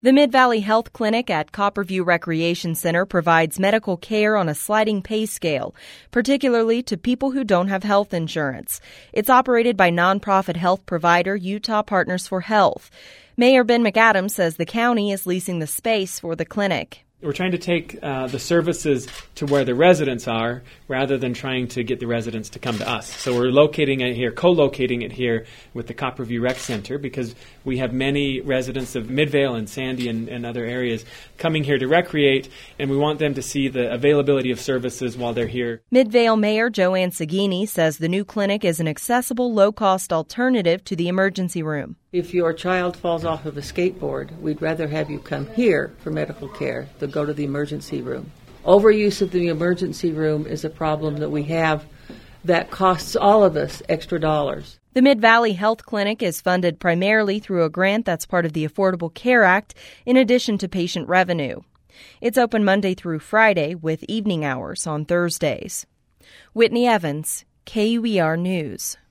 The Mid-Valley Health Clinic at Copperview Recreation Center provides medical care on a sliding pay scale, particularly to people who don't have health insurance. It's operated by nonprofit health provider Utah Partners for Health. Mayor Ben McAdams says the county is leasing the space for the clinic. We're trying to take the services to where the residents are rather than trying to get the residents to come to us. So we're locating it here, co-locating it here with the Copperview Rec Center because we have many residents of Midvale and Sandy and other areas coming here to recreate, and we want them to see the availability of services while they're here. Midvale Mayor Joanne Sagini says the new clinic is an accessible, low-cost alternative to the emergency room. If your child falls off of a skateboard, we'd rather have you come here for medical care than go to the emergency room. Overuse of the emergency room is a problem that we have that costs all of us extra dollars. The Mid-Valley Health Clinic is funded primarily through a grant that's part of the Affordable Care Act, in addition to patient revenue. It's open Monday through Friday with evening hours on Thursdays. Whitney Evans, KUER News.